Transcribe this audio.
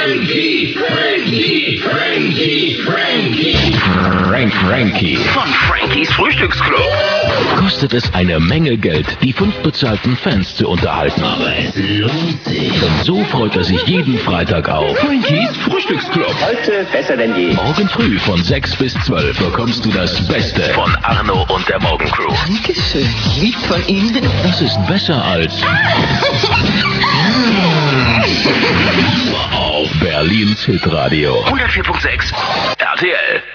Frankie. Von Frankies Frühstücksclub. Kostet es eine Menge Geld, die 5 bezahlten Fans zu unterhalten. Aber es lohnt sich. Und so freut er sich jeden Freitag auf Frankies Frühstücksclub. Heute besser denn je. Morgen früh von 6 bis 12 bekommst du das Beste von Arno und der Morgencrew. Dankeschön, lieb von Ihnen. Das ist besser als auf Berlins Hitradio 104.6 RTL.